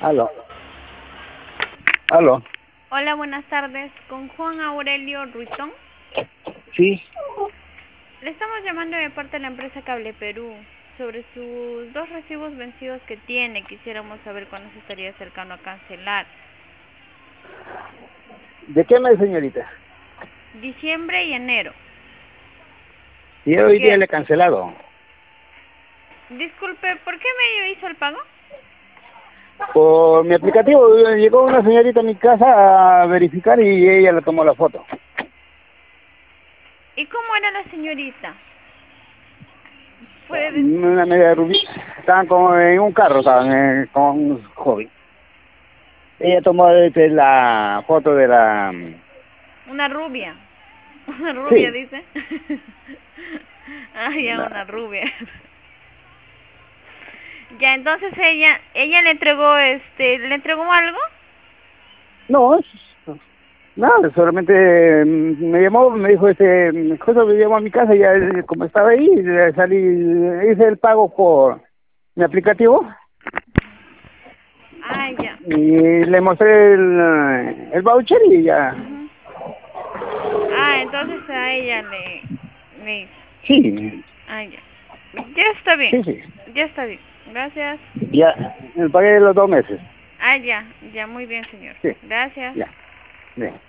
Aló. Aló. Hola, buenas tardes. Con Juan Aurelio Ruizón. Sí. Le estamos llamando de parte de la empresa Cable Perú sobre sus dos recibos vencidos que tiene. Quisiéramos saber cuándo se estaría acercando a cancelar. ¿De qué mes, señorita? Diciembre y enero. Y hoy día ¿Qué? le he cancelado. Disculpe, ¿por qué medio hizo el pago? Por mi aplicativo llegó una señorita a mi casa a verificar y ella le tomó la foto. ¿Y cómo era la señorita? ¿Puede decir? Una media rubia. Estaban como en un carro, estaban con un joven. Ella tomó la foto de la... Una rubia. Una rubia, Sí. dice. Ah, ya, una rubia. Ya, entonces ella le entregó algo. No, nada, solamente me llamó, me dijo, cosa me llamó a mi casa y ya como estaba ahí, salí, hice el pago por mi aplicativo Ah, ya. y le mostré el voucher y ya. Ujú. Ah, entonces a ella le hizo. Sí, Ah, ya. Ya está bien. sí, sí, Ya está bien. Gracias. ya, pagué los 2 meses. Ah, ya. Ya, muy bien, señor. Sí, Gracias. ya, bien.